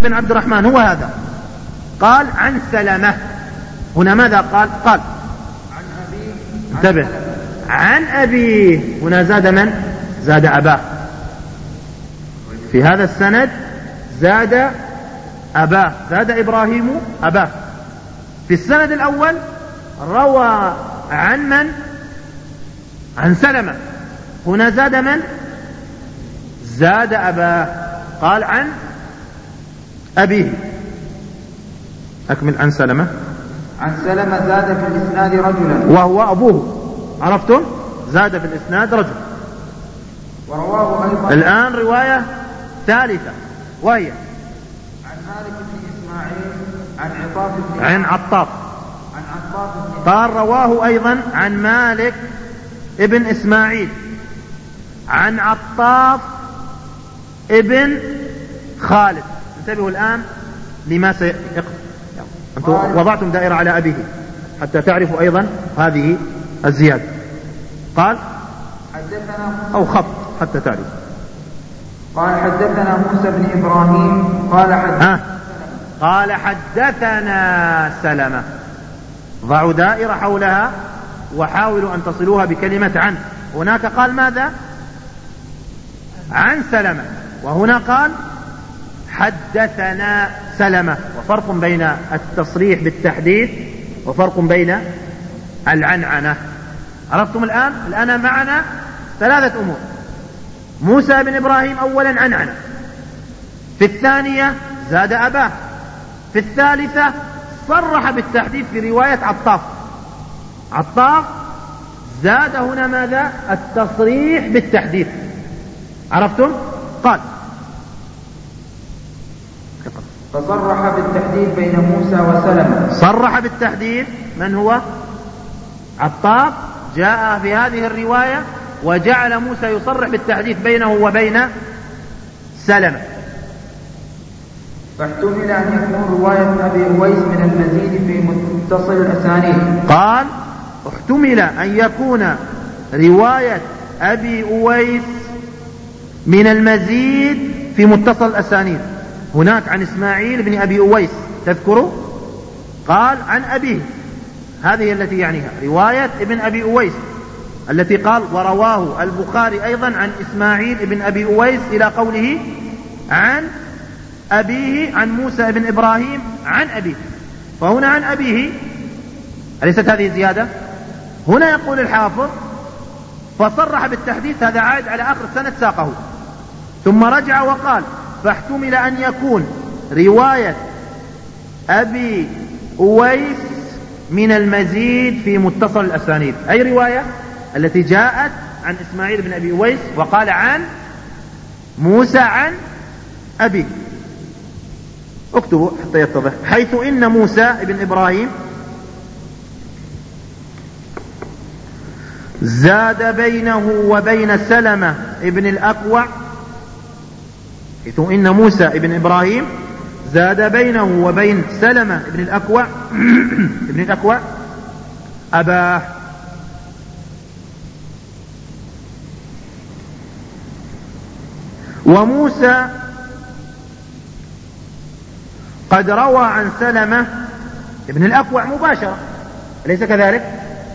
بن عبد الرحمن هو هذا. قال عن سلمة. هنا ماذا قال؟ قال عن أبيه. انتبه، عن أبيه. هنا زاد من؟ زاد أباه. في هذا السند زاد أباه، زاد إبراهيم أباه. في السند الأول روى عن من؟ عن سلمة. هنا زاد من؟ زاد أباه، قال عن أبيه. أكمل. عن سلمة. عن سلمة زاد في الإسناد رجلا وهو أبوه. عرفتم؟ زاد في الإسناد رجل. ورواه أيضا. الآن رواية ثالثة وهي عن مالك بن إسماعيل عن عطاف بن عن عطاف. عن عطاف بن قال رواه أيضا عن مالك ابن إسماعيل عن عطاف ابن خالد. انتبهوا الآن لما سيقف. أنتم وضعتم دائرة على أبيه حتى تعرفوا أيضا هذه الزيادة. قال حدثنا أو خط حتى تعرف. قال حدثنا موسى بن إبراهيم قال حدثنا سلمة. ضعوا دائرة حولها وحاولوا أن تصلوها بكلمة عن. هناك قال ماذا؟ عن سلمة، وهنا قال حدثنا سلمة. وفرق بين التصريح بالتحديث وفرق بين العنعنة. عرفتم الآن؟ الآن معنا ثلاثة أمور. موسى بن إبراهيم أولا عنعنة، في الثانية زاد أباه، في الثالثة صرح بالتحديث في رواية عطاف. عطاف زاد هنا ماذا؟ التصريح بالتحديث. عرفتم؟ قال فصرح بالتحديث بين موسى وسلمة. صرح بالتحديث من هو؟ عطاف. جاء في هذه الرواية وجعل موسى يصرح بالتحديث بينه وبين سلمة. فاحتمل أن يكون رواية أبي أويس من المزيد في متصل الأسانيد. قال احتمل أن يكون رواية أبي أويس من المزيد في متصل الأسانيد. هناك عن إسماعيل بن أبي أويس تذكروا؟ قال عن أبيه، هذه التي يعنيها رواية ابن أبي أويس التي قال ورواه البخاري أيضا عن إسماعيل بن أبي أويس إلى قوله عن أبيه عن موسى بن إبراهيم عن أبيه. فهنا عن أبيه، أليست هذه زيادة؟ هنا يقول الحافظ فصرح بالتحديث، هذا عائد على آخر السنة ساقه، ثم رجع وقال فاحتمل أن يكون رواية أبي أويس من المزيد في متصل الأسانيد. أي رواية؟ التي جاءت عن إسماعيل بن أبي أويس وقال عن موسى عن أبي. اكتبوا حتى يتضح. حيث إن موسى بن إبراهيم زاد بينه وبين سلمة ابن الأكوع. حيث إن موسى بن إبراهيم زاد بينه وبين سلمة ابن الأكوع ابن الأكوع أباه. وموسى قد روى عن سلمة ابن الأكوع مباشرة، أليس كذلك؟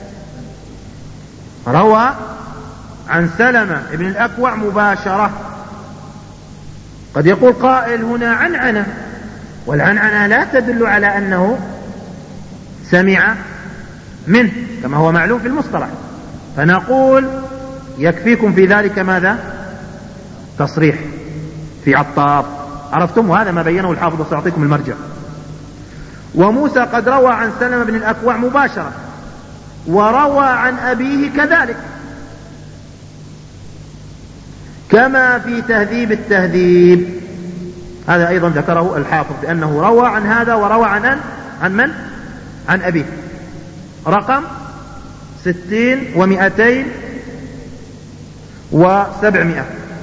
روى عن سلمة ابن الأكوع مباشرة. قد يقول قائل هنا عنعنة، والعنعنة لا تدل على أنه سمع منه كما هو معلوم في المصطلح، فنقول يكفيكم في ذلك ماذا؟ تصريح في عطاف. عرفتم؟ وهذا ما بينه الحافظ وسأعطيكم المرجع. وموسى قد روى عن سلمة بن الأكوع مباشرة، وروى عن أبيه كذلك، كما في تهذيب التهذيب. هذا أيضا ذكره الحافظ بأنه روى عن هذا وروى عن من؟ عن أبيه. رقم 60 و200 و700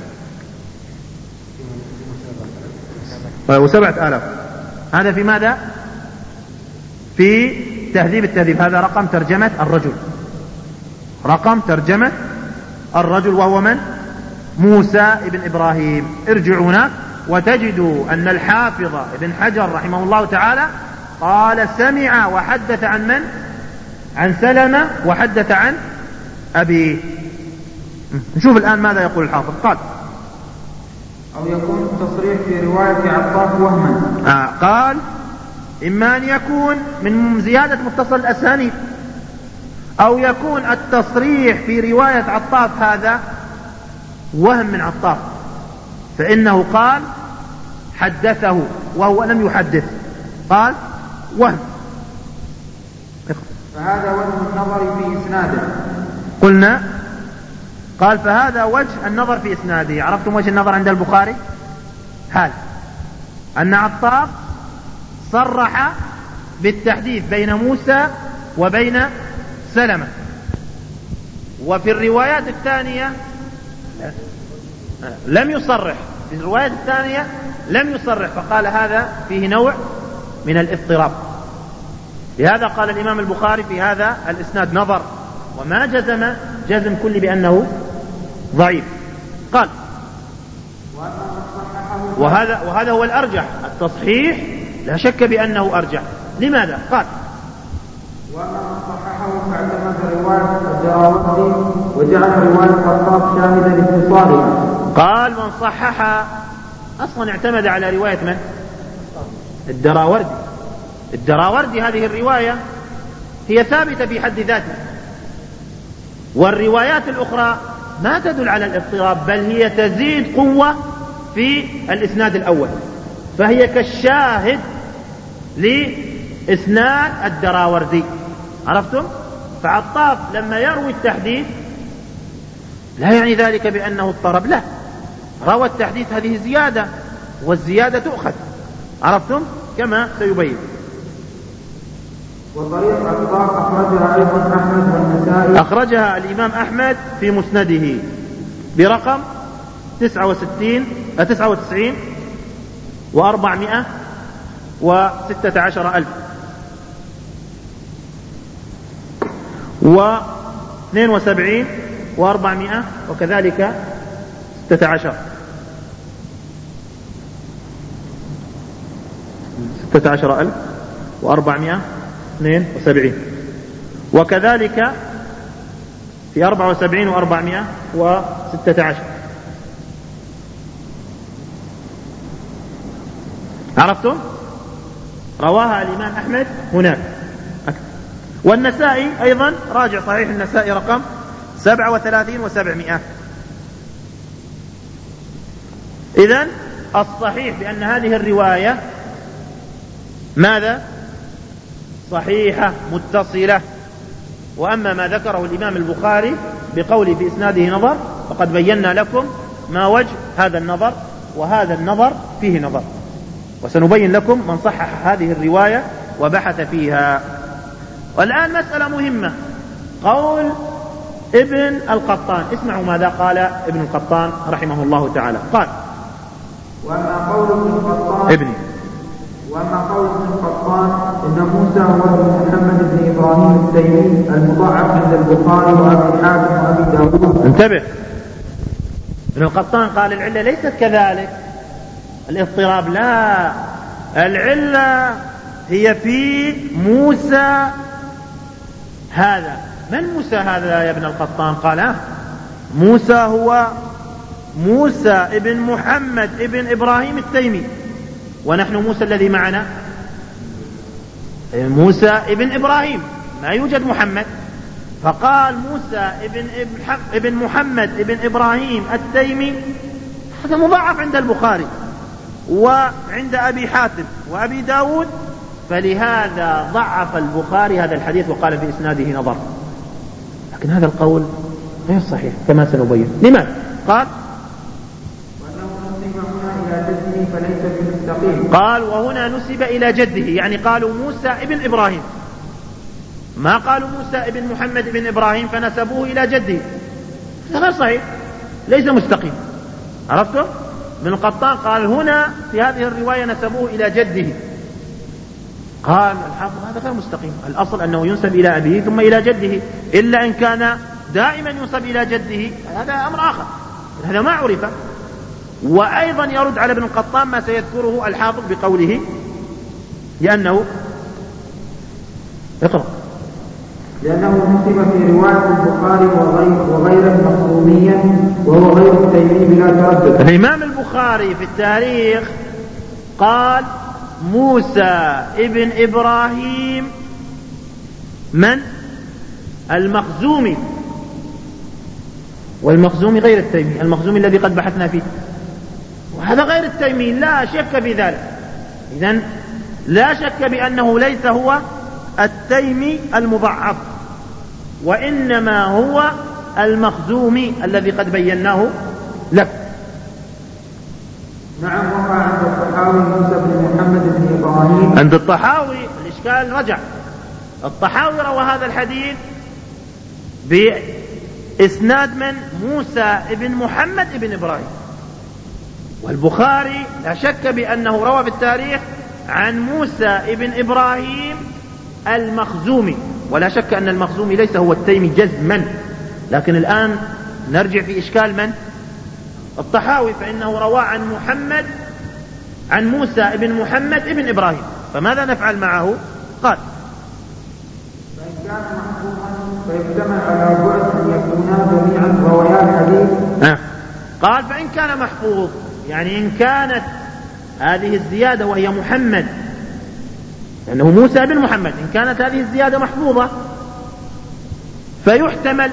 و7000. هذا في ماذا؟ في تهذيب التهذيب. هذا رقم ترجمة الرجل، رقم ترجمة الرجل، وهو من؟ موسى ابن إبراهيم. ارجعوا هناك وتجد أن الحافظ ابن حجر رحمه الله تعالى قال سمع وحدث عن من؟ عن سلمة وحدث عن أبيه. نشوف الآن ماذا يقول الحافظ. قال أو يكون التصريح في رواية عطاف وهما. قال إما أن يكون من زيادة متصل الأسانيد، أو يكون التصريح في رواية عطاف هذا وهم من عطاف، فإنه قال حدثه وهو لم يحدث، قال وهم. فهذا وجه النظر في إسناده. قلنا قال فهذا وجه النظر في إسناده. عرفتم وجه النظر عند البخاري؟ هذا أن عطاف صرح بالتحديث بين موسى وبين سلمة، وفي الروايات الثانية لم يصرح، في الروايات الثانية لم يصرح، فقال هذا فيه نوع من الاضطراب. لهذا قال الإمام البخاري في هذا الإسناد نظر، وما جزم كل بأنه ضعيف. قال وهذا هو الأرجح، التصحيح لا شك بأنه أرجح. لماذا؟ قال وما صححه فاعتمد رواية الدراوردي وجعل رواية عطاف شاهدا لاتصالها. قال من صحح أصلا اعتمد على رواية من؟ الدراوردي هذه الرواية هي ثابتة في حد ذاتها، والروايات الأخرى ما تدل على الاضطراب، بل هي تزيد قوة في الإسناد الأول، فهي كالشاهد لإسناد الدراوردي. عرفتم؟ فعطاف لما يروي التحديث لا يعني ذلك بأنه اضطرب، لا، روى التحديث هذه زيادة، والزيادة تؤخذ. عرفتم؟ كما سيبين. وطريق عطاف أخرجها أيضا أحمد والنسائي. أخرجها الإمام أحمد في مسنده برقم 99 و416,000 و72 و400 وكذلك 16 16,472 وكذلك في 74 و416. عرفتم؟ رواها الإمام أحمد هناك. والنسائي أيضا راجع صحيح النسائي رقم 37 و700. إذن الصحيح بأن هذه الرواية ماذا؟ صحيحة متصلة. وأما ما ذكره الإمام البخاري بقوله في إسناده نظر، فقد بينا لكم ما وجه هذا النظر، وهذا النظر فيه نظر، وسنبين لكم من صحح هذه الرواية وبحث فيها. والآن مسألة مهمة، قول ابن القطان. اسمعوا ماذا قال ابن القطان رحمه الله تعالى. قال وأما قول ابن القطان إن موسى هو ابن محمد بن إبراهيم التيمي المضاعف عند البخاري وأبي حاتم وأبي داود. انتبه، ابن القطان قال العلة ليست كذلك، الاضطراب لا، العلة هي في موسى هذا. من موسى هذا يا ابن القطان؟ قال موسى هو موسى ابن محمد ابن إبراهيم التيمي، ونحن موسى الذي معنا موسى ابن إبراهيم، ما يوجد محمد، فقال موسى ابن محمد ابن إبراهيم التيمي، هذا مضاعف عند البخاري وعند أبي حاتم وأبي داود، فلهذا ضعف البخاري هذا الحديث وقال في إسناده نظر. لكن هذا القول غير صحيح كما سنبين. لماذا؟ قال قال وهنا نسب إلى جده، يعني قالوا موسى ابن إبراهيم، ما قالوا موسى ابن محمد ابن إبراهيم فنسبوه إلى جده، هذا غير صحيح، ليس مستقيم. عرفتم؟ ابن القطان قال هنا في هذه الرواية نسبوه إلى جده، قال الحافظ هذا غير مستقيم، الأصل أنه ينسب إلى أبيه ثم إلى جده، إلا إن كان دائما ينسب إلى جده هذا أمر آخر، هذا ما عرف. وأيضا يرد على ابن القطان ما سيذكره الحافظ بقوله لأنه نسب في رواية البخاري وغيره مخزوميا وهو غير التيمي بلا تردد. الإمام البخاري في التاريخ قال موسى ابن إبراهيم من؟ المخزومي، والمخزومي غير التيمي، المخزومي الذي قد بحثنا فيه، وهذا غير التيمي لا شك في ذلك. إذن لا شك بأنه ليس هو التيمي المضعف، وإنما هو المخزومي الذي قد بيناه لك. نعم. وقع عند الطحاوي موسى بن محمد بن إبراهيم. عند الطحاوي الإشكال رجع. الطحاوي روى هذا الحديث بإسناد من؟ موسى بن محمد بن إبراهيم. والبخاري لا شك بأنه روى في التاريخ عن موسى بن إبراهيم المخزومي، ولا شك أن المخزومي ليس هو التيمي جزما. لكن الآن نرجع في إشكال من؟ الطحاوي، فإنه روى عن موسى بن محمد بن إبراهيم، فماذا نفعل معه؟ قال فإن كان محفوظا فيجتمع على بعد أن يكونا جميعا روايات حديث. قال فإن كان محفوظ، يعني إن كانت هذه الزيادة وهي محمد، لأنه موسى بن محمد، إن كانت هذه الزيادة محفوظة فيحتمل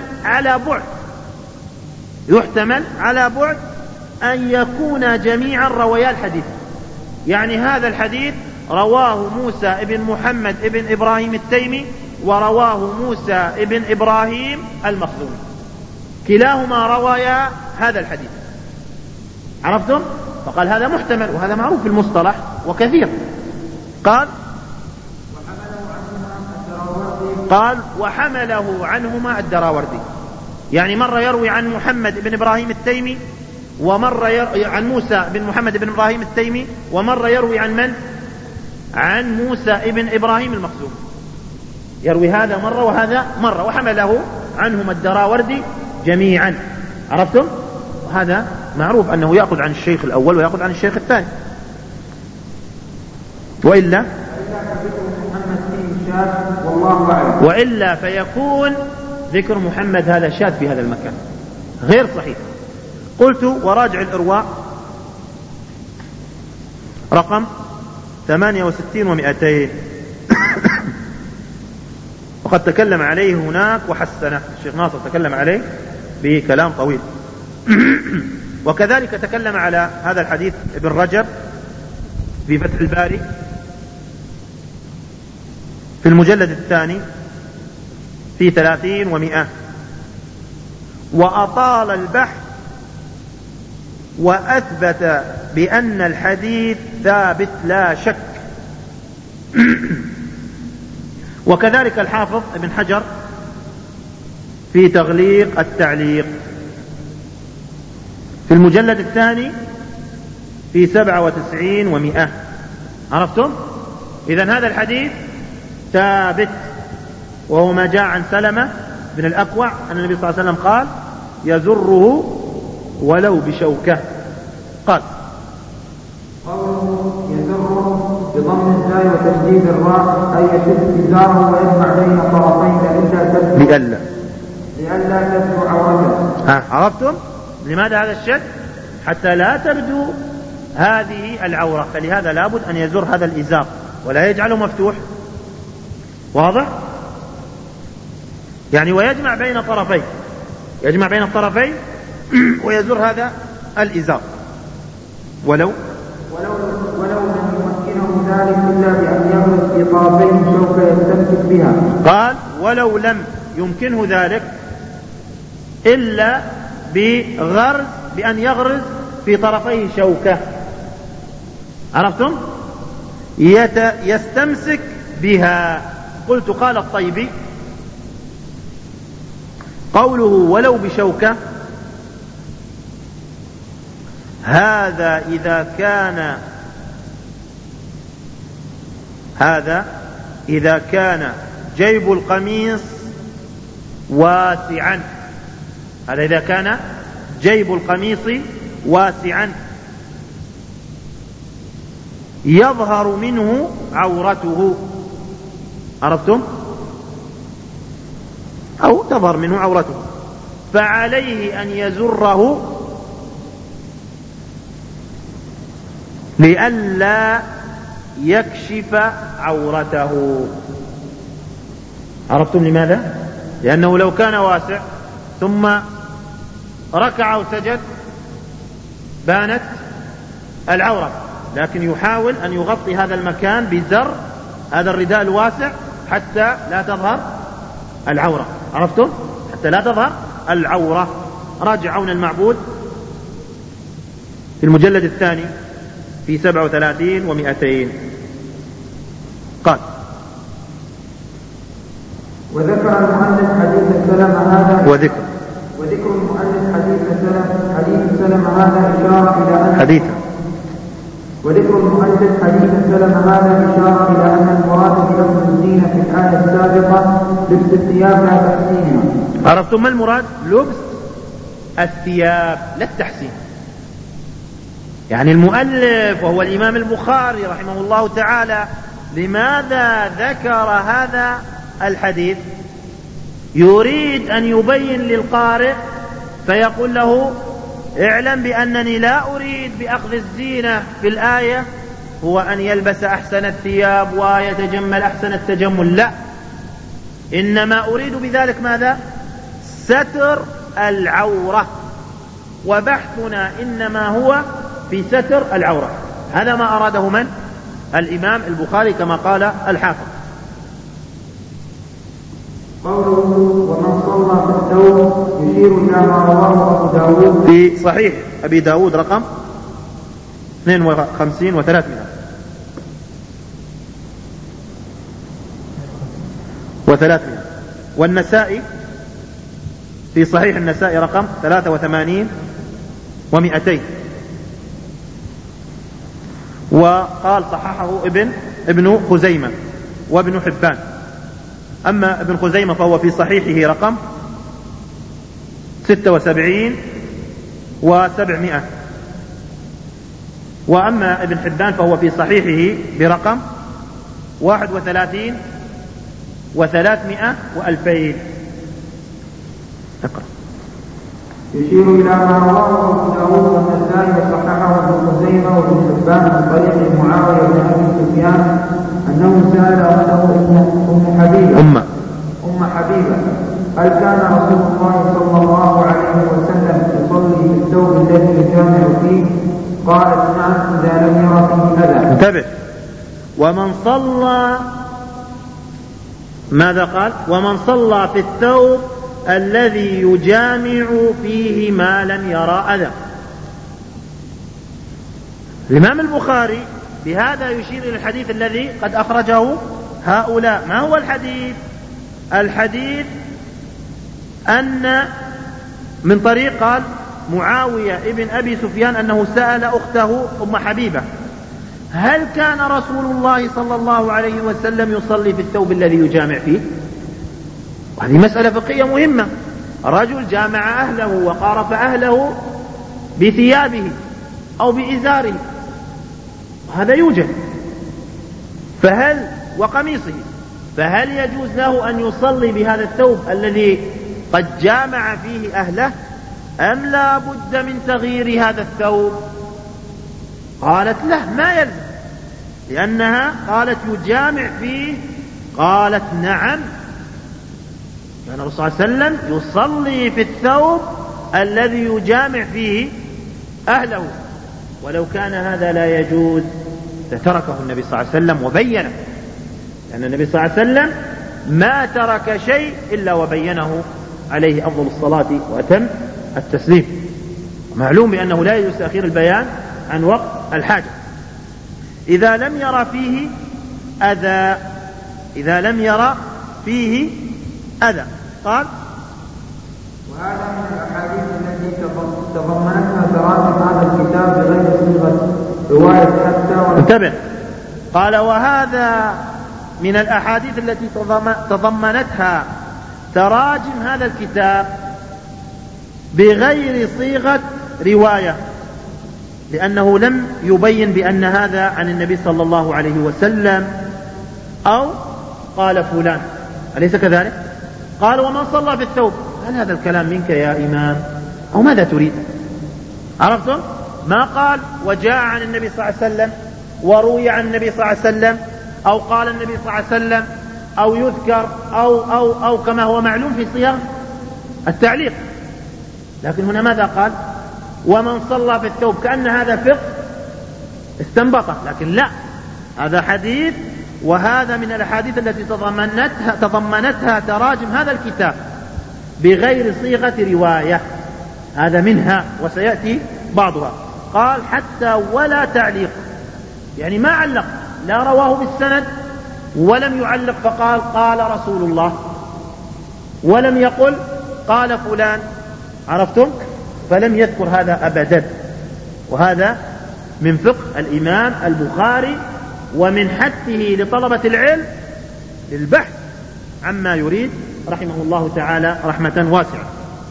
على بعد أن يكون جميعا روايا الحديث. يعني هذا الحديث رواه موسى بن محمد بن إبراهيم التيمي ورواه موسى بن إبراهيم المخزومي، كلاهما روايا هذا الحديث. عرفتم؟ فقال هذا محتمل، وهذا معروف في المصطلح وكثير. قال وحمله عنهما الدراوردي، يعني مرة يروي عن محمد بن إبراهيم التيمي، ومرة يروي عن موسى بن محمد بن إبراهيم التيمي، ومرة يروي عن من؟ عن موسى بن إبراهيم المخزومي، يروي هذا مرة وهذا مرة، وحمله عنهما الدراوردي جميعا. عرفتم؟ وهذا معروف أنه يأخذ عن الشيخ الأول ويأخذ عن الشيخ الثاني، وإلا فيكون ذكر محمد هذا شاذ في هذا المكان غير صحيح. قلت وراجع الإرواء رقم 68 و200 وقد تكلم عليه هناك وحسنه الشيخ ناصر، تكلم عليه بكلام طويل. وكذلك تكلم على هذا الحديث ابن رجب في فتح الباري في المجلد الثاني في 30 و100، وأطال البحث وأثبت بأن الحديث ثابت لا شك. وكذلك الحافظ ابن حجر في تغليق التعليق في المجلد الثاني في 97 و100. عرفتم؟ إذن هذا الحديث ثابت، وهو ما جاء عن سلمة بن الأكوع أن النبي صلى الله عليه وسلم قال يزره ولو بشوكة. قال قوله يزره بضم الزاي وتشديد الراء أي يشد إزاره ويجمع بين الطرفين لئلا تبدو عورته. عرفتم؟ لماذا هذا الشد؟ حتى لا تبدو هذه العورة، فلهذا لابد أن يزر هذا الإزار ولا يجعله مفتوح. واضح؟ يعني ويجمع بين الطرفين ويزر هذا الإزار ولو لم يمكنه ذلك إلا بأن يغرز في طرفين شوكة يستمسك بها. قال ولو لم يمكنه ذلك إلا بأن يغرز في طرفيه شوكة. عرفتم؟ يستمسك بها. قلت قال الطيبي قوله ولو بشوكة هذا إذا كان جيب القميص واسعا، هذا إذا كان جيب القميص واسعا يظهر منه عورته، عرفتم؟ أو تظهر منه عورته، فعليه أن يزره لئلا يكشف عورته. عرفتم لماذا؟ لأنه لو كان واسع ثم ركع وسجد بانت العورة، لكن يحاول أن يغطي هذا المكان بزر هذا الرداء الواسع حتى لا تظهر العورة. عرفتم؟ حتى لا تظهر العورة. راجع عون المعبود في المجلد الثاني في 37 و200. قال: وذكر المؤلف حديث سلمة هذا وذكر المؤلف حديث سلمة هذا إشارة إلى أن وذكر المؤلف حديث سلمة هذا إشارة إلى أن المراد بلبس الزينة في الآية السابقة لبس الثياب لا تحسينها. عرفتم ما المراد؟ لبس الثياب لا التحسين. يعني المؤلف وهو الإمام البخاري رحمه الله تعالى لماذا ذكر هذا الحديث؟ يريد أن يبين للقارئ فيقول له: اعلم بأنني لا أريد بأخذ الزينة في الآية هو أن يلبس أحسن الثياب ويتجمل أحسن التجمل، لا، إنما أريد بذلك ماذا؟ ستر العورة، وبحثنا إنما هو في ستر العورة. هذا ما أراده من؟ الإمام البخاري كما قال الحافظ. قوله ومن صلى في الثوب يشير إلى ما رواه أبو داود في صحيح أبي داود رقم 52 و300 والنسائي في صحيح النسائي رقم 83 و200. وقال صححه ابن خزيمة وابن حبان. أما ابن خزيمة فهو في صحيحه رقم 76 و700، وأما ابن حبان فهو في صحيحه برقم 31 و300 و2000. اقرأ. يشير إلى ما رواه أبو داود والنسائي وصححه ابن خزيمة وابن حبان من طريق معاوية بن أبي سفيان أنه سأل أم حبيبة هل كان رسول الله صلى الله عليه وسلم يصلي في الثوب الذي يجامع فيه؟ قالت: نعم إذا لم ير فيه أذى. انتبه. ومن صلى، ماذا قال؟ ومن صلى في الثوب الذي يجامع فيه ما لم يرى أذى. الإمام البخاري بهذا يشير إلى الحديث الذي قد أخرجه هؤلاء. ما هو الحديث؟ الحديث أن من طريق قال معاوية ابن أبي سفيان أنه سأل أخته أم حبيبة هل كان رسول الله صلى الله عليه وسلم يصلي في الثوب الذي يجامع فيه؟ هذه مسألة فقهية مهمة. رجل جامع أهله وقارف أهله بثيابه أو بإزاره، هذا يوجد، وقميصه، فهل يجوز له أن يصلي بهذا الثوب الذي قد جامع فيه أهله أم لا بد من تغيير هذا الثوب؟ قالت له ما يلزم، لأنها قالت يجامع فيه. قالت نعم، كان الرسول صلى الله عليه وسلم يصلي في الثوب الذي يجامع فيه أهله، ولو كان هذا لا يجوز لتركه النبي صلى الله عليه وسلم وبينه، لأن النبي صلى الله عليه وسلم ما ترك شيء إلا وبينه عليه أفضل الصلاة وأتم التسليم. معلوم بأنه لا يجوز تأخير البيان عن وقت الحاجة. إذا لم يرى فيه أذى، إذا لم يرى فيه أذى. قال وهذا من الأحاديث التي تضمنتها تراجم هذا الكتاب بغير صيغة رواية حتى. انتبه، قال وهذا من الأحاديث التي تضمنتها تراجم هذا الكتاب بغير صيغة رواية، لأنه لم يبين بأن هذا عن النبي صلى الله عليه وسلم أو قال فلان، أليس كذلك؟ قال ومن صلى في الثوب، هل هذا الكلام منك يا إمام أو ماذا تريد؟ عرفتم؟ ما قال وجاء عن النبي صلى الله عليه وسلم وروي عن النبي صلى الله عليه وسلم أو قال النبي صلى الله عليه وسلم أو يذكر أو كما هو معلوم في صيغ التعليق، لكن هنا ماذا قال؟ ومن صلى في الثوب، كأن هذا فقه استنبطه، لكن لا، هذا حديث، وهذا من الأحاديث التي تضمنتها تراجم هذا الكتاب بغير صيغة رواية، هذا منها وسيأتي بعضها. قال حتى ولا تعليق، يعني ما علق، لا رواه بالسند ولم يعلق فقال قال رسول الله، ولم يقل قال فلان، عرفتم؟ فلم يذكر هذا أبدا. وهذا من فقه الإمام البخاري ومن حثه لطلبة العلم للبحث عما يريد رحمه الله تعالى رحمة واسعة.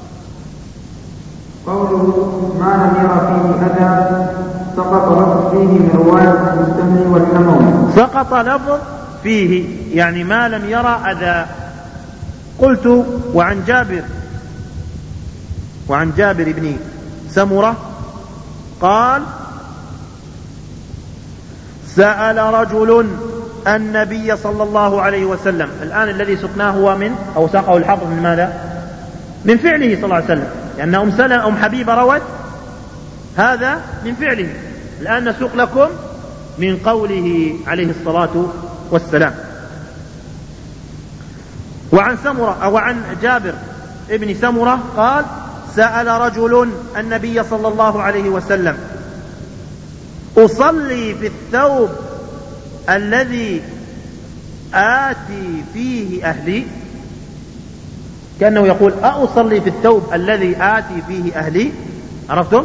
قوله ما لم يرى فيه أذى سقط لفظ فيه من رواية المستمع والحموي. سقط لفظ فيه يعني ما لم يرى أذى. قلت وعن جابر بن سمرة قال سأل رجل النبي صلى الله عليه وسلم. الآن الذي سقناه هو من أو ساقه الحافظ من ماذا؟ من فعله صلى الله عليه وسلم، لأن أم حبيبة روت هذا من فعله. الآن نسوق لكم من قوله عليه الصلاة والسلام. وعن جابر ابن سمرة قال سأل رجل النبي صلى الله عليه وسلم أصلي في الثوب الذي آتي فيه أهلي، كأنه يقول أصلي في الثوب الذي آتي فيه أهلي، عرفتم؟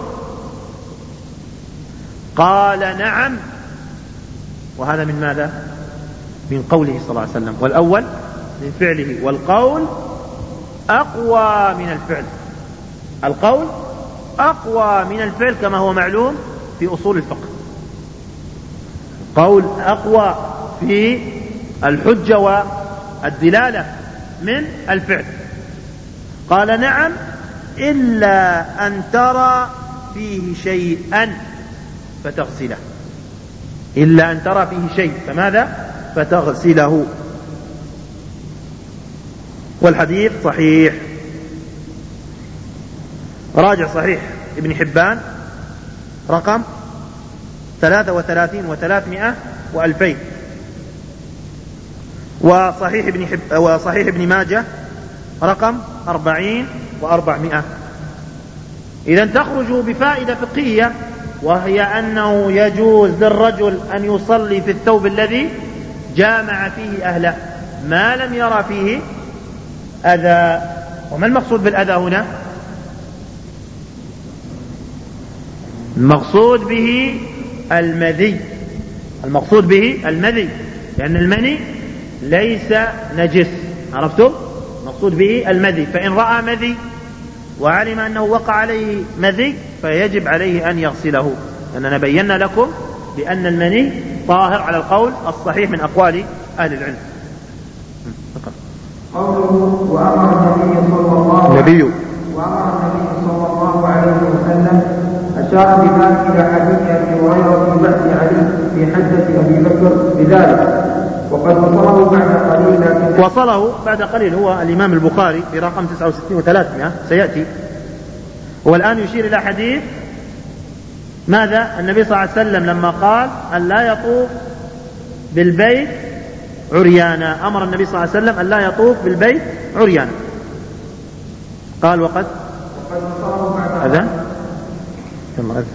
قال نعم. وهذا من ماذا؟ من قوله صلى الله عليه وسلم، والأول من فعله، والقول أقوى من الفعل. القول أقوى من الفعل كما هو معلوم في أصول الفقه. قول أقوى في الحجة والدلالة من الفعل. قال نعم إلا أن ترى فيه شيئا فتغسله، إلا أن ترى فيه شيء فماذا؟ فتغسله. والحديث صحيح، راجع صحيح ابن حبان رقم 33 و300 و2000، وصحيح ابن ماجه رقم 40 و400. إذن تخرج بفائدة فقهية، وهي أنه يجوز للرجل أن يصلي في الثوب الذي جامع فيه أهله ما لم يرى فيه أذى. وما المقصود بالأذى هنا؟ المقصود به المذي، المقصود به المذي، لأن المني ليس نجس، عرفتم؟ المقصود به المذي. فإن رأى مذي وعلم أنه وقع عليه مذي فيجب عليه أن يغسله، لأننا بينا لكم بأن المني طاهر على القول الصحيح من أقوال أهل العلم. قوله وأمر النبي صلى الله عليه وسلم أشار بذلك إلى حديث أبي هريرة في بأس علي في حجة أبي بكر بذلك، وقد وصله بعد قليل هو الإمام البخاري في رقم 69 و300 سيأتي. والآن يشير إلى حديث ماذا؟ النبي صلى الله عليه وسلم لما قال أن لا يطوف بالبيت عريانا، أمر النبي صلى الله عليه وسلم أن لا يطوف بالبيت عريانا. قال وقد أذن ثم أذن.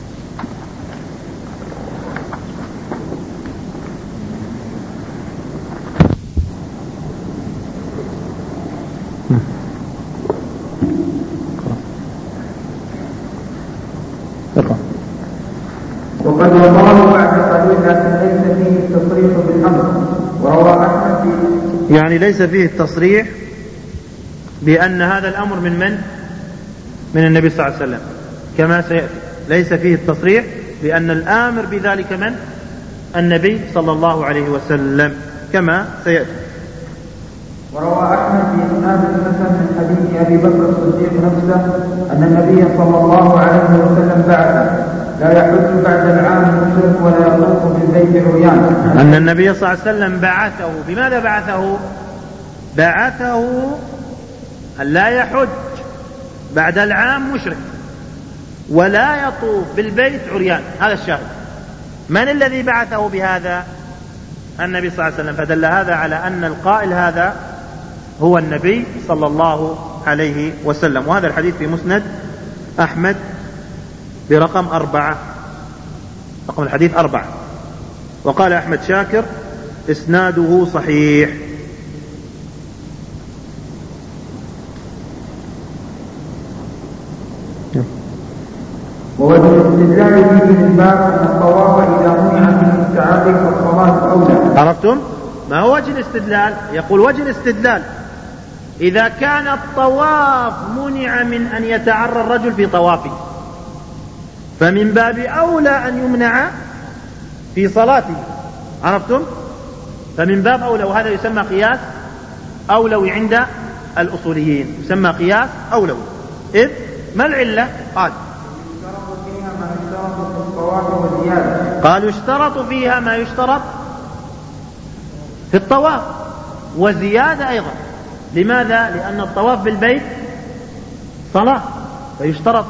وقد وصله بعد قليل لكن ليس فيه التصريح بالأمر، وهو أحمد يعني ليس فيه التصريح بأن هذا الأمر من النبي صلى الله عليه وسلم كما سيأتي. ليس فيه التصريح لأن الآمر بذلك من؟ النبي صلى الله عليه وسلم كما سيأتي. وروى أحمد في إسناد الحسن من حديث أبي بكر الصديق نفسه أن النبي صلى الله عليه وسلم بعث لا يحج بعد العام المشرك ولا يطوف بالبيت عريان. أن النبي صلى الله عليه وسلم بعثه. بماذا بعثه؟ بعثه أن لا يحج بعد العام مشرك ولا يطوف بالبيت عريان. هذا الشاهد. من الذي بعثه بهذا؟ النبي صلى الله عليه وسلم. فدل هذا على أن القائل هذا هو النبي صلى الله عليه وسلم. وهذا الحديث في مسند أحمد برقم 4. رقم الحديث 4. وقال أحمد شاكر إسناده صحيح. ووجه الاستدلال فيه من باب أن الطواف إذا منع من التعاطي فالصلاة أولى. عرفتم؟ ما هو وجه الاستدلال؟ يقول وجه الاستدلال إذا كان الطواف منع من أن يتعرى الرجل في طوافه فمن باب أولى أن يمنع في صلاته. عرفتم؟ فمن باب أولى. وهذا يسمى قياس أولوي عند الأصوليين. يسمى قياس أولوي. إذ ما العلة؟ قالوا اشترط فيها ما يشترط في الطواف وزيادة أيضا. لماذا؟ لأن الطواف بالبيت صلاة فيشترط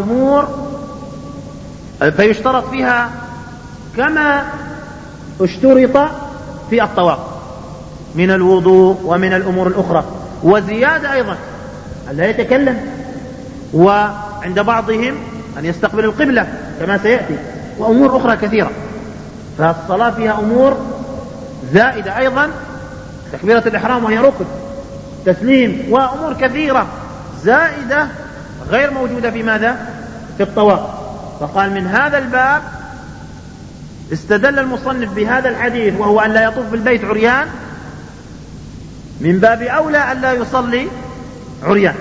فيها كما اشترط في الطواف من الوضوء ومن الأمور الأخرى وزيادة أيضا أن لا يتكلم وعند بعضهم أن يستقبل القبلة كما سيأتي وأمور أخرى كثيرة. فالصلاة فيها أمور زائدة أيضا تكبيرة الإحرام وهي ركن تسليم وأمور كثيرة زائدة غير موجودة في ماذا؟ في الطواف. فقال من هذا الباب استدل المصنف بهذا الحديث وهو أن لا يطوف بالبيت عريان من باب أولى أن لا يصلي عريان.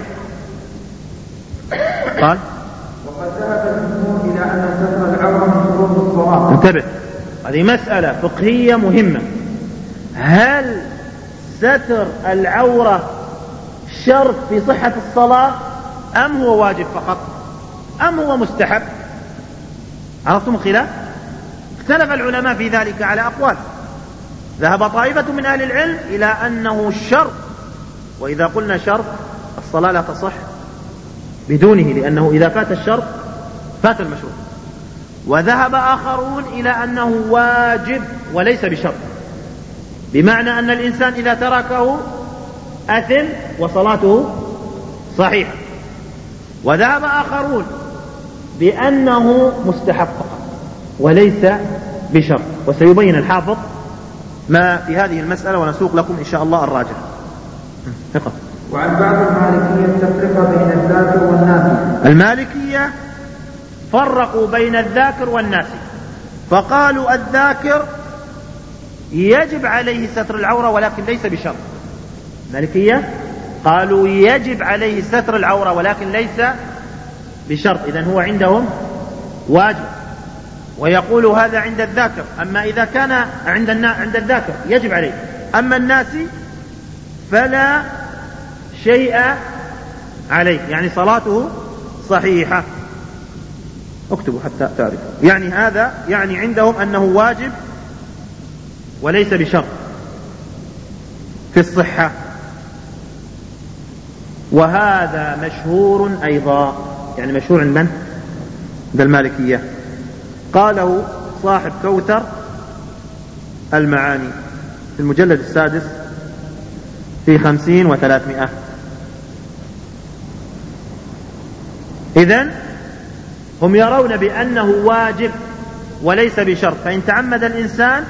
قال وقد ذهب الجمهور إلى أن ستر العورة من شروط الصلاة. انتبه، هذه مسألة فقهية مهمة. هل ستر العورة شرط في صحة الصلاة أم هو واجب فقط أم هو مستحب؟ عرفتم الخلاف؟ اختلف العلماء في ذلك على أقوال. ذهب طائفة من أهل العلم إلى أنه شرط، وإذا قلنا شرط الصلاة لا تصح بدونه لأنه إذا فات الشرط فات المشروط. وذهب آخرون إلى أنه واجب وليس بشرط، بمعنى أن الإنسان إذا تركه أثم وصلاته صحيحة. وذهب آخرون بأنه مستحب فقط وليس بشرط. وسيبين الحافظ ما في هذه المسألة ونسوق لكم إن شاء الله الراجح. وعن بعض المالكية التفرقة بين الذاكر والناسي. المالكية فرقوا بين الذاكر والناسي فقالوا الذاكر يجب عليه ستر العورة ولكن ليس بشرط. المالكية قالوا يجب عليه ستر العورة ولكن ليس بشرط، إذن هو عندهم واجب. ويقول هذا عند الذاكر. أما إذا كان عند الذاكر يجب عليه، أما الناسي فلا شيء عليه، يعني صلاته صحيحة. اكتبوا حتى تعرف. يعني هذا يعني عندهم أنه واجب وليس بشرط في الصحة. وهذا مشهور أيضا، يعني مشهور عند من؟ عند المالكية. قاله صاحب كوثر المعاني في المجلد السادس في 50 و300. إذن هم يرون بأنه واجب وليس بشرط، فإن تعمد الإنسان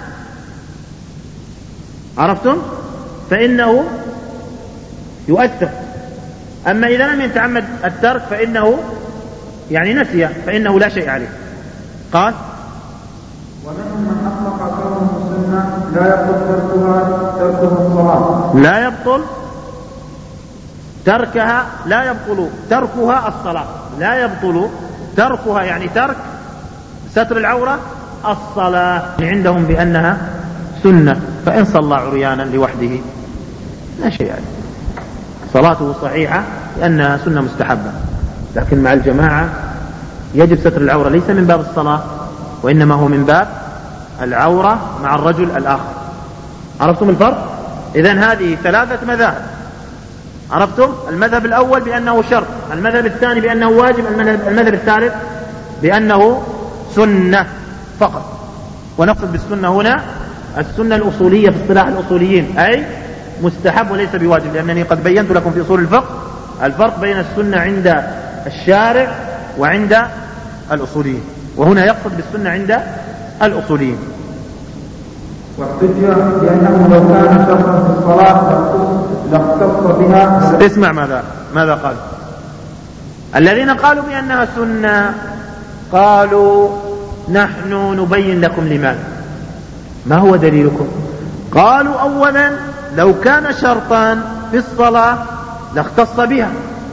عرفتم فإنه يؤثر. أما إذا لم يتعمد الترك فإنه يعني نسي فإنه لا شيء عليه. قال ومنهم من أطلق كونه سنة لا يبطل تركها الصلاة. لا يبطل تركها، لا يبطل تركها الصلاة، لا يبطل تركها يعني ترك ستر العورة الصلاة عندهم بأنها سنة، فإن صلى عريانا لوحده لا شيء يعني، صلاته صحيحة لأنها سنة مستحبة. لكن مع الجماعة يجب ستر العورة ليس من باب الصلاة، وإنما هو من باب العورة مع الرجل الآخر. عرفتم الفرق؟ إذن هذه ثلاثة مذاهب. عرفتم؟ المذهب الأول بأنه شرط، المذهب الثاني بأنه واجب، المذهب الثالث بأنه سنة فقط. ونقصد بالسنة هنا السنة الأصولية في اصطلاح الأصوليين، أي مستحب وليس بواجب، لأنني قد بينت لكم في أصول الفقه الفرق بين السنة عند الشارع وعند الأصوليين، وهنا يقصد بالسنة عند الأصوليين. واحتج لأنه لو كان شرطا في الصلاة لاختص بها. اسمع ماذا قال الذين قالوا بأنها سنة. قالوا نحن نبين لكم لماذا. ما هو دليلكم؟ قالوا أولا لو كان شرطا في الصلاة لاختص بها،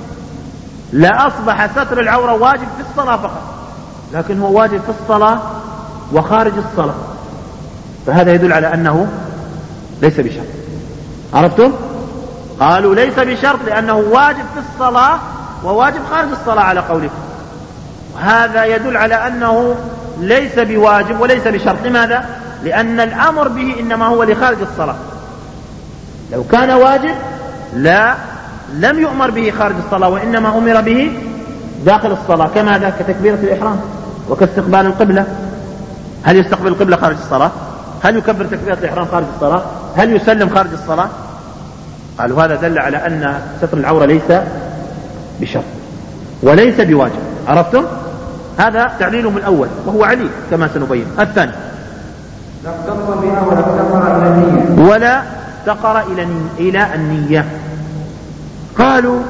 لأصبح ستر العورة واجب في الصلاة فقط، لكن هو واجب في الصلاة وخارج الصلاة، فهذا يدل على أنه ليس بشرط. عرفتم؟ قالوا ليس بشرط لأنه واجب في الصلاة وواجب خارج الصلاة على قولكم، وهذا يدل على أنه ليس بواجب وليس بشرط. لماذا؟ لأن الأمر به إنما هو لخارج الصلاة. لو كان واجب لم يؤمر به خارج الصلاة، وإنما أمر به داخل الصلاة، كماذا؟ كتكبيرة الإحرام وكاستقبال القبلة. هل يستقبل القبلة خارج الصلاة؟ هل يكبر تكبيرة الإحرام خارج الصلاة؟ هل يسلم خارج الصلاة؟ قالوا هذا دل على أن ستر العورة ليس بشرط وليس بواجب. عرفتم؟ هذا تعليلهم الأول وهو عليل كما سنبين. الثاني لا اختص بها ولا افتقر إلى النية، ولا افتقر إلى النية. قالوا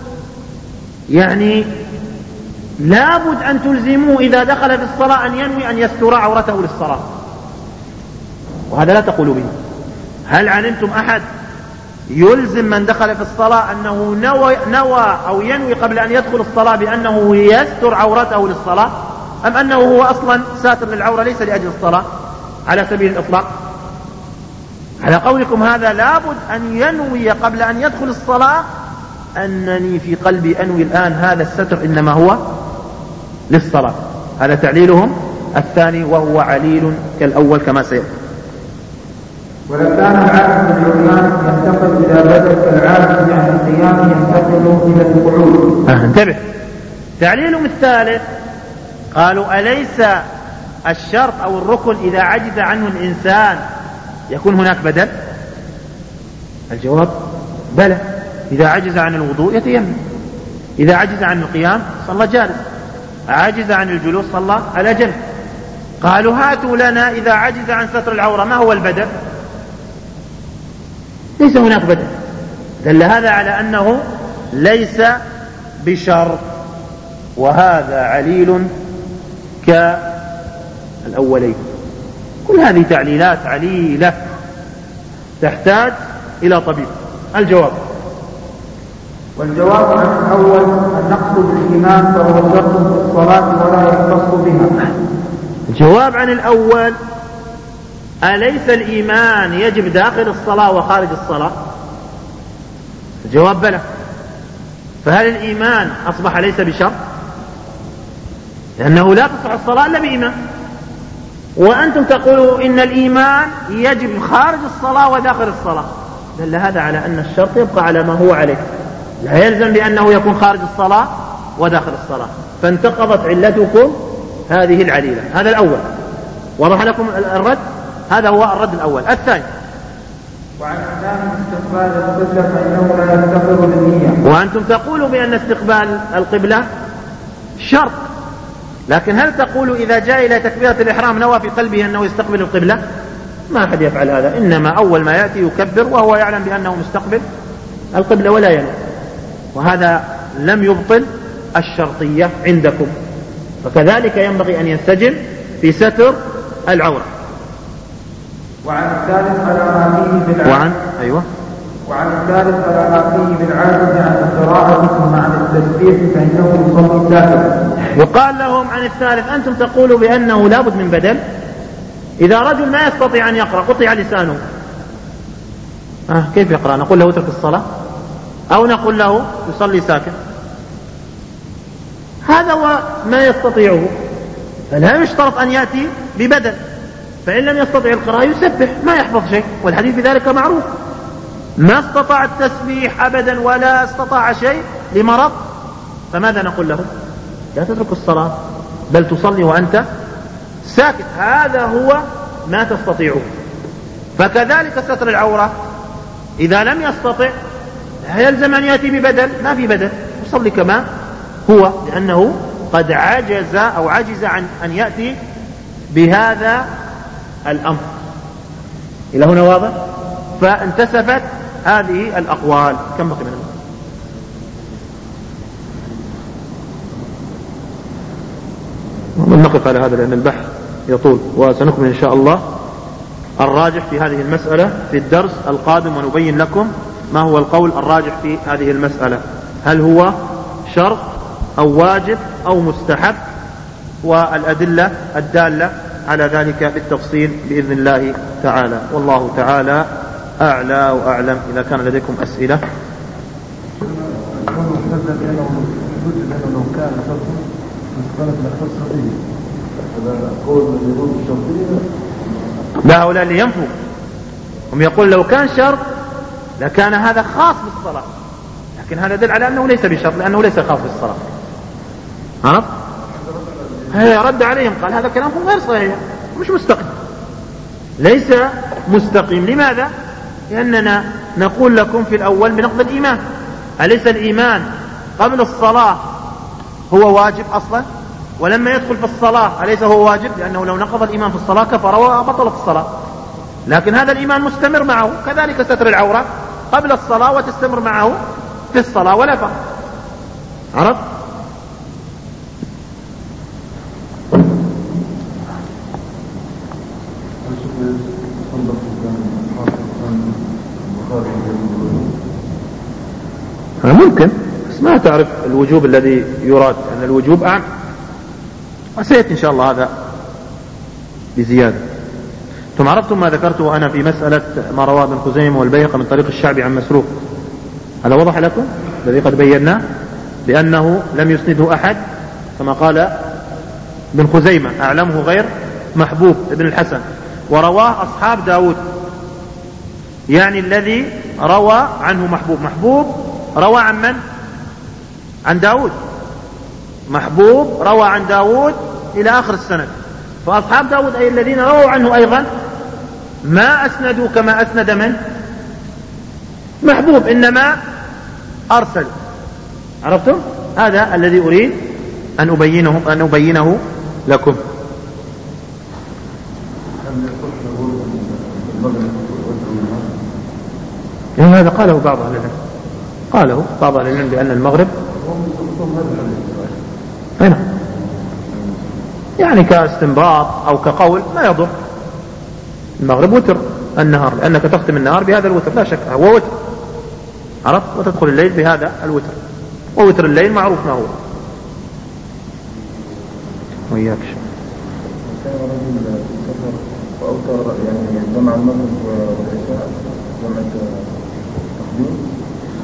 يعني لابد أن تلزموا إذا دخل في الصلاة أن ينوي أن يستر عورته للصلاة، وهذا لا تقولوا به. هل علمتم أحد يلزم من دخل في الصلاة أنه نوى أو ينوي قبل أن يدخل الصلاة بأنه يستر عورته للصلاة، أم أنه هو أصلا ساتر للعورة ليس لأجل الصلاة على سبيل الإطلاق؟ على قولكم هذا لابد أن ينوي قبل أن يدخل الصلاة أنني في قلبي أنوي الآن هذا الستر إنما هو للصلاة. هذا تعليلهم الثاني وهو عليل كالأول كما سيأتي. ولو كان العاجز بالعريان ينتقل إلى بدل كالعاجز عن القيام ينتقل إلى القعود. انتبه، تعليلهم الثالث قالوا أليس الشرط أو الركن إذا عجز عنه الإنسان يكون هناك بدل؟ الجواب بلى، إذا عجز عن الوضوء يتيمم، إذا عجز عن القيام صلى جالس، عجز عن الجلوس صلى على جنب. قالوا هاتوا لنا إذا عجز عن ستر العورة ما هو البدل؟ ليس هناك بدل. دل هذا على أنه ليس بشرط، وهذا عليل كالأولين. كل هذه تعليلات عليلة تحتاج إلى طبيب. الجواب والجواب عن الأول النقص بالإيمان فهو شرط في الصلاة ولا يختص بها. الجواب عن الأول أليس الإيمان يجب داخل الصلاة وخارج الصلاة؟ الجواب بلى. فهل الإيمان أصبح ليس بشرط؟ لأنه لا تصح الصلاة إلا بإيمان، وأنتم تقولوا إن الإيمان يجب خارج الصلاة وداخل الصلاة. دل هذا على أن الشرط يبقى على ما هو عليه، لا يلزم بأنه يكون خارج الصلاة وداخل الصلاة. فانتقضت علتكم هذه العليلة. هذا الأول. وضح لكم الرد؟ هذا هو الرد الأول. الثاني وعن الثاني استقبال القبلة فإنه لا يفتقر للنية. وأنتم تقولوا بأن استقبال القبلة شرط، لكن هل تقولوا إذا جاء إلى تكبيرة الإحرام نوى في قلبه أنه يستقبل القبلة؟ ما أحد يفعل هذا، إنما أول ما يأتي يكبر وهو يعلم بأنه مستقبل القبلة ولا ينوي، وهذا لم يبطل الشرطية عندكم. فكذلك ينبغي أن ينسجم في ستر العورة. وعن الثالث على ما فيه بالعاجز. وعن الثالث على ما فيه بالعاجز عن القراءة وعن التسبيح فإنه يصلي ساكتا. وقال لهم عن الثالث أنتم تقولوا بأنه لابد من بدل. إذا رجل ما يستطيع أن يقرأ قطع لسانه كيف يقرأ؟ نقول له اترك الصلاة أو نقول له يصلي ساكن؟ هذا هو ما يستطيعه، فلا يشترط أن يأتي ببدل. فإن لم يستطيع القراءة يسبح ما يحفظ شيء، والحديث في ذلك معروف. ما استطاع التسبيح أبدا ولا استطاع شيء لمرض، فماذا نقول له؟ لا تترك الصلاة بل تصلي وأنت ساكت. هذا هو ما تستطيعه. فكذلك ستر العورة إذا لم يستطع يلزم أن يأتي ببدل، ما في بدل، يصلي كما هو، لأنه قد عجز عن أن يأتي بهذا الأمر. إلى هنا واضح؟ فانتسفت هذه الأقوال. كم بقي من نقف على هذا لأن البحث يطول، وسنكمل إن شاء الله الراجح في هذه المسألة في الدرس القادم، ونبين لكم ما هو القول الراجح في هذه المسألة، هل هو شرط أو واجب أو مستحب، والأدلة الدالة على ذلك بالتفصيل بإذن الله تعالى. والله تعالى أعلى وأعلم. إذا كان لديكم أسئلة. لا، هؤلاء اللي ينفوا هم يقول لو كان شرط لكان هذا خاص بالصلاة، لكن هذا يدل على أنه ليس بشرط لأنه ليس خاص بالصلاة. عرفت؟ رد عليهم قال هذا كلامكم غير صحيح، مش مستقيم، ليس مستقيم. لماذا؟ لأننا نقول لكم في الأول بنقض الإيمان. أليس الإيمان قبل الصلاة هو واجب أصلا؟ ولما يدخل في الصلاة أليس هو واجب؟ لأنه لو نقض الإيمان في الصلاة كفر وبطلت الصلاة. لكن هذا الإيمان مستمر معه. كذلك ستر العورة قبل الصلاة وتستمر معه في الصلاة ولا فرق. عرفت؟ ممكن، بس ما تعرف الوجوب الذي يراد، أن الوجوب أعم، وسيأتي إن شاء الله هذا بزيادة. ثم عرفتم ما ذكرته أنا في مسألة ما رواه ابن خزيمة والبيهقي من طريق الشعبي عن مسروق، هذا وضح لكم الذي قد بيناه بأنه لم يسنده أحد، كما قال ابن خزيمة أعلمه غير محبوب ابن الحسن، ورواه أصحاب داود، يعني الذي روى عنه محبوب روى عن من؟ عن داود. محبوب روى عن داود إلى آخر السند. فأصحاب داود أي الذين رووا عنه أيضا ما أسندوا كما أسند من؟ محبوب، إنما أرسل. عرفتم؟ هذا الذي أريد أن أبينه لكم. يعني هذا قاله بعض أهل العلم، قاله بعض أهل العلم بأن المغرب هنا يعني كاستنباط أو كقول ما يضر. المغرب وتر النهار، لأنك تختم النهار بهذا الوتر لا شك هو وتر. عرفت؟ وتدخل الليل بهذا الوتر، ووتر الليل معروف ما هو. وإياك كان رجل سفر وأوتر يعني جمع المغرب والعشاء جمع التقديم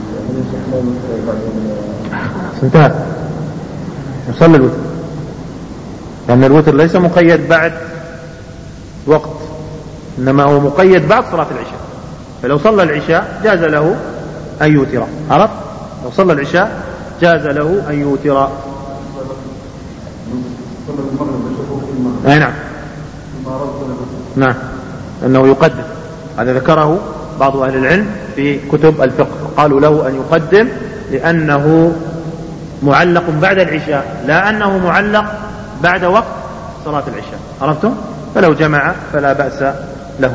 انتهى يصلي الوتر، لأن الوتر ليس مقيد بعد وقت، إنما هو مقيد بعد صلاة العشاء. فلو صلى العشاء جاز له أن يوتر. عرفت؟ لو صلى العشاء جاز له أن يوتر. نعم نعم، أنه يقدم. هذا ذكره بعض أهل العلم في كتب الفقه، قالوا له أن يقدم لأنه معلق بعد العشاء، لا أنه معلق بعد وقت صلاة العشاء. عرفتم؟ فلو جمع فلا بأس له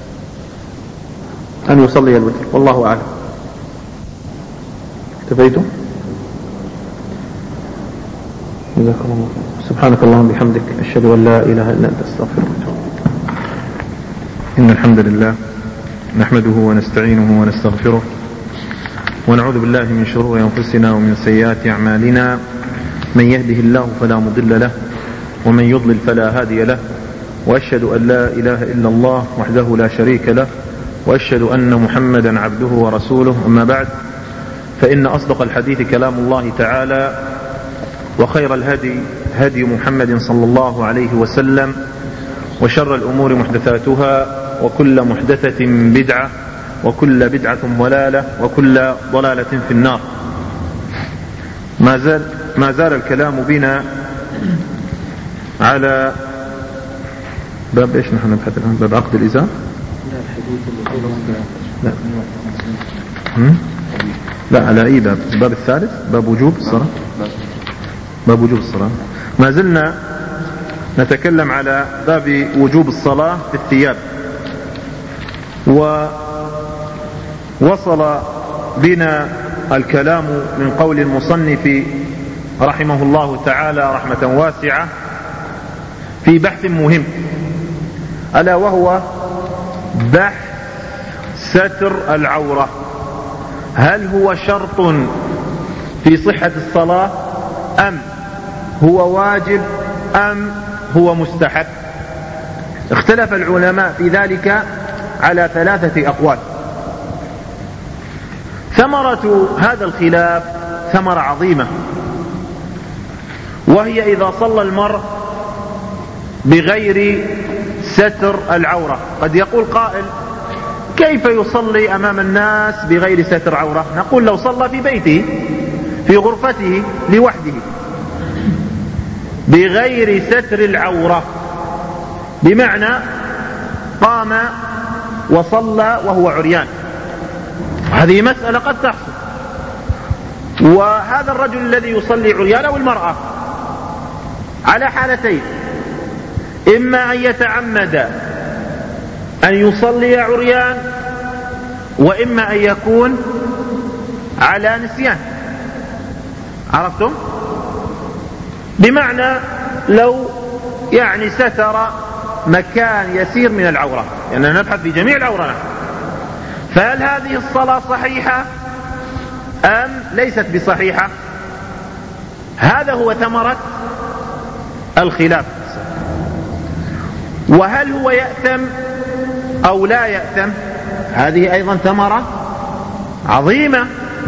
أن يصلي الوتر، والله أعلم. اكتفيتم؟ جزاكم الله خير. سبحانك اللهم وبحمدك، أشهد أن لا إله إلا أنت، أستغفرك وأتوب إليك. إن الحمد لله نحمده ونستعينه ونستغفره، ونعوذ بالله من شرور أنفسنا ومن سيئات أعمالنا، من يهده الله فلا مضل له ومن يضلل فلا هادي له، وأشهد أن لا إله إلا الله وحده لا شريك له، وأشهد أن محمدا عبده ورسوله. أما بعد، فإن أصدق الحديث كلام الله تعالى، وخير الهدي هدي محمد صلى الله عليه وسلم، وشر الأمور محدثاتها، وكل محدثة بدعة، وكل بدعة ضلالة، وكل ضلالة في النار. ما زال الكلام بنا على باب ايش نحن نبحث الآن؟ باب عقد الإزار؟ لا، على أي باب؟ الباب الثالث، باب وجوب الصلاة. باب وجوب الصلاة. ما زلنا نتكلم على باب وجوب الصلاة في الثياب، ووصل بنا الكلام من قول المصنف رحمه الله تعالى رحمة واسعة في بحث مهم، ألا وهو بحث ستر العورة. هل هو شرط في صحة الصلاة، أم هو واجب، أم هو مستحب؟ اختلف العلماء في ذلك على 3 أقوال. ثمرة هذا الخلاف ثمرة عظيمة، وهي إذا صلى المرء بغير ستر العورة. قد يقول قائل: كيف يصلي أمام الناس بغير ستر عورة؟ نقول: لو صلى في بيته في غرفته لوحده بغير ستر العورة، بمعنى قام وصلى وهو عريان، هذه مسألة قد تحصل. وهذا الرجل الذي يصلي عريان أو المرأة على حالتين: إما أن يتعمد أن يصلي عريان، وإما أن يكون على نسيان. عرفتم؟ بمعنى لو ستر مكان يسير من العورة، لأننا يعني نبحث في جميع العورة، فهل هذه الصلاة صحيحة أم ليست بصحيحة؟ هذا هو ثمرة الخلاف. وهل هو يأثم أو لا يأثم؟ هذه أيضا ثمرة عظيمة.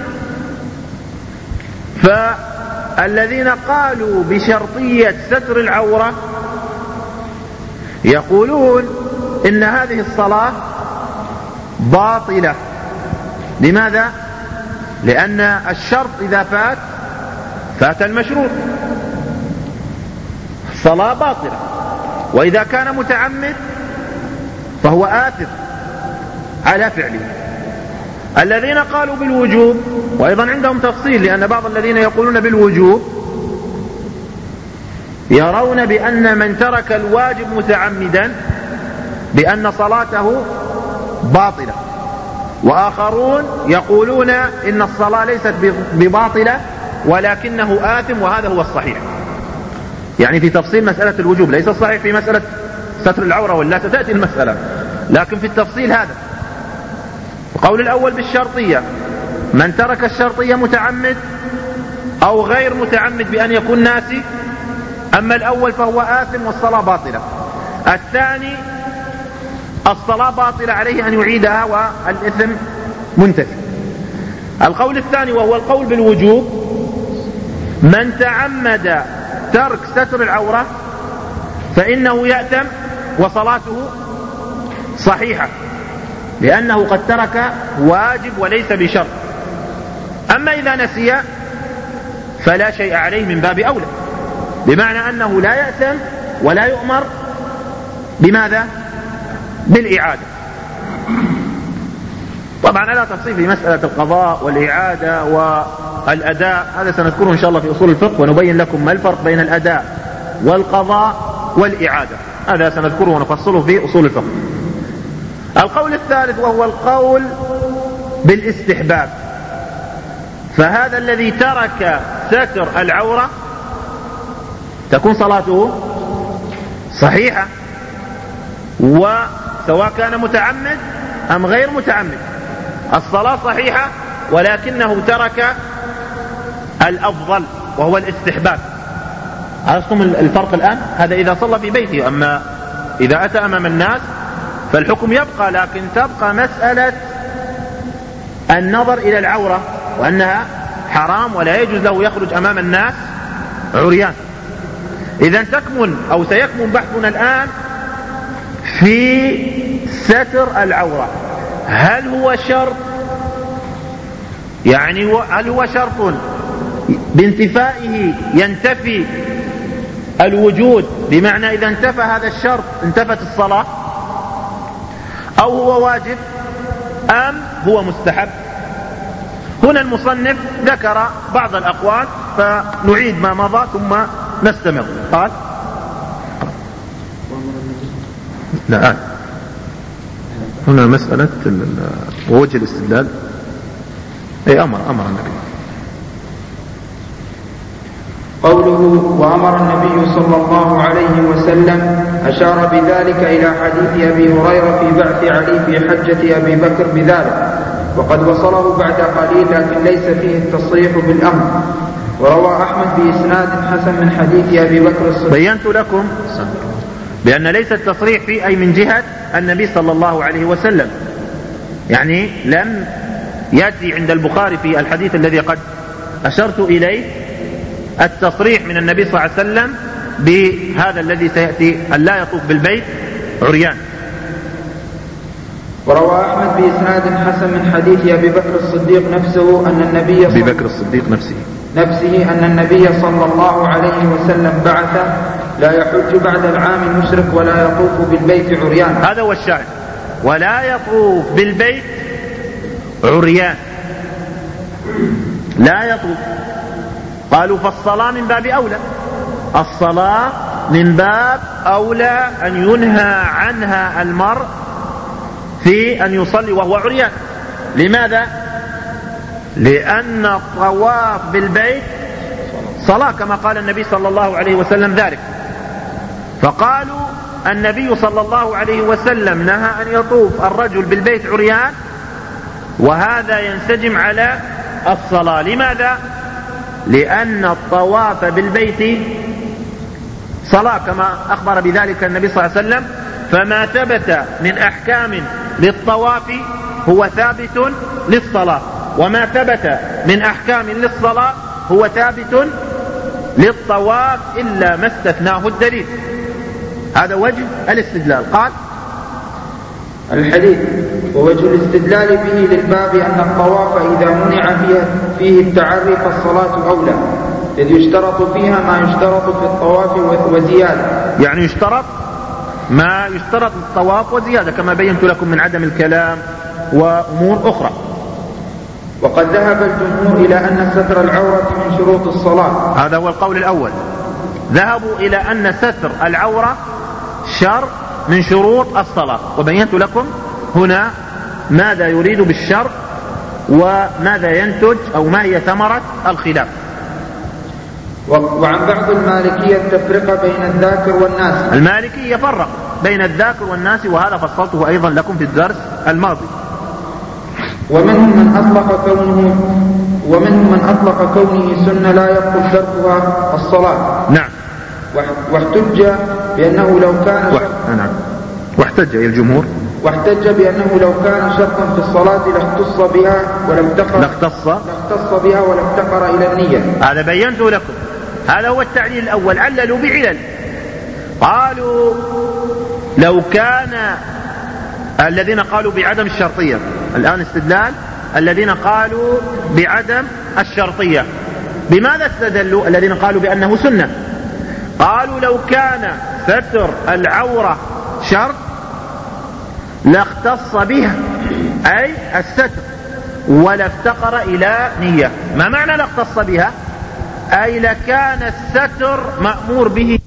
فالذين قالوا بشرطية ستر العورة يقولون إن هذه الصلاة باطلة. لماذا؟ لأن الشرط إذا فات المشروط، الصلاة باطلة. وإذا كان متعمد فهو آثم على فعله. الذين قالوا بالوجوب، وأيضا عندهم تفصيل، لأن بعض الذين يقولون بالوجوب يرون بأن من ترك الواجب متعمدا بأن صلاته باطلة، وآخرون يقولون إن الصلاة ليست بباطلة ولكنه آثم، وهذا هو الصحيح. يعني في تفصيل مسألة الوجوب، ليس الصحيح في مسألة ستر العورة، ولا ستأتي المسألة، لكن في التفصيل هذا. القول الأول بالشرطية: من ترك الشرطية متعمد أو غير متعمد بأن يكون ناسي. أما الأول فهو آثم والصلاة باطلة. الثاني: الصلاة باطلة، عليه أن يعيدها والإثم منتفي. القول الثاني وهو القول بالوجوب: من تعمد ترك ستر العورة فإنه يأثم وصلاته صحيحة، لأنه قد ترك واجب وليس بشرط. أما إذا نسي فلا شيء عليه من باب أولى، بمعنى أنه لا يأثم ولا يؤمر بماذا؟ بالإعادة. طبعا على تفصيل في مسألة القضاء والإعادة والأداء، هذا سنذكره إن شاء الله في أصول الفقه، ونبين لكم ما الفرق بين الأداء والقضاء والإعادة، هذا سنذكره ونفصله في أصول الفقه. القول الثالث وهو القول بالاستحباب، فهذا الذي ترك ستر العورة تكون صلاته صحيحة، وسواء كان متعمد أم غير متعمد الصلاة صحيحة، ولكنه ترك الأفضل وهو الاستحباب. عرفتم الفرق الآن؟ هذا إذا صلى في بيته. أما إذا أتى أمام الناس فالحكم يبقى، لكن تبقى مسألة النظر إلى العورة وأنها حرام ولا يجوز له يخرج أمام الناس عريان. إذا تكمن أو سيكمن بحثنا الآن في ستر العورة. هل هو شرط؟ يعني هل هو شرط بانتفائه ينتفي الوجود، بمعنى إذا انتفى هذا الشرط انتفت الصلاة، أو هو واجب أم هو مستحب؟ هنا المصنف ذكر بعض الأقوال فنعيد ما مضى ثم نستمر. قال لا هنا مسألة وجه الاستدلال. أي أمر النبي. قوله وأمر النبي صلى الله عليه وسلم أشار بذلك إلى حديث أبي هريرة في بعث علي في حجة أبي بكر بذلك، وقد وصله بعد قليل لكن ليس فيه التصريح بالأمر. وروى أحمد بإسناد حسن من حديث أبي بكر الصديق. بينت لكم بأن ليس التصريح فيه أي من جهة النبي صلى الله عليه وسلم، يعني لم يأتي عند البخاري في الحديث الذي قد أشرت إليه التصريح من النبي صلى الله عليه وسلم بهذا الذي سيأتي أن لا يطوف بالبيت عريان. وروى أحمد بإسناد حسن من حديث أبي بكر الصديق نفسه أن النبي أبي بكر الصديق نفسه أن النبي صلى الله عليه وسلم بعث لا يحج بعد العام المشرك ولا يطوف بالبيت عريان. هذا هو الشاهد، ولا يطوف بالبيت عريان، لا يطوف. قالوا فالصلاة من باب أولى، الصلاة من باب أولى أن ينهى عنها المرء في أن يصلي وهو عريان. لماذا؟ لأن الطواف بالبيت صلاة كما قال النبي صلى الله عليه وسلم ذلك. فقالوا النبي صلى الله عليه وسلم نهى أن يطوف الرجل بالبيت عريان، وهذا ينسجم على الصلاة. لماذا؟ لأن الطواف بالبيت صلاة كما أخبر بذلك النبي صلى الله عليه وسلم. فما ثبت من أحكام للطواف هو ثابت للصلاة، وما ثبت من أحكام للصلاة هو ثابت للطواف إلا ما استثناه الدليل. هذا وجه الاستدلال. قال الحديث ووجه الاستدلال به للباب أن الطواف إذا منع فيه التعري فالصلاة أولى، إذ يشترط فيها ما يشترط في الطواف وزيادة. يعني يشترط ما يشترط الطواف وزيادة كما بينت لكم من عدم الكلام وأمور أخرى. وقد ذهب الجمهور إلى أن ستر العورة من شروط الصلاة. هذا هو القول الأول، ذهبوا إلى أن ستر العورة شرط من شروط الصلاة. وبينت لكم هنا ماذا يريد بالشرط وماذا ينتج أو ما هي ثمرة الخلاف. وعن بعض المالكية التفرقة بين الذاكر والناس. المالكي يفرق بين الذاكر والناس، وهذا فصلته أيضا لكم في الدرس الماضي. ومنهم من أطلق كونه سنة لا يبطل تركها الصلاة. نعم. واحتج بأنه لو كان نعم. واحتج الجمهور بأنه لو كان شرطا في الصلاة لاختص بها ولا افتقر إلى النية. هذا بينته لكم، هذا هو التعليل الأول. عللوا بعلل، قالوا لو كان الذين قالوا بعدم الشرطية، الآن استدلال الذين قالوا بعدم الشرطية. بماذا استدلوا الذين قالوا بأنه سنة؟ قالوا لو كان ستر العورة شرط لاختص بها، أي الستر، ولا افتقر إلى نية. ما معنى لاختص بها؟ أي لكان الستر مأمور به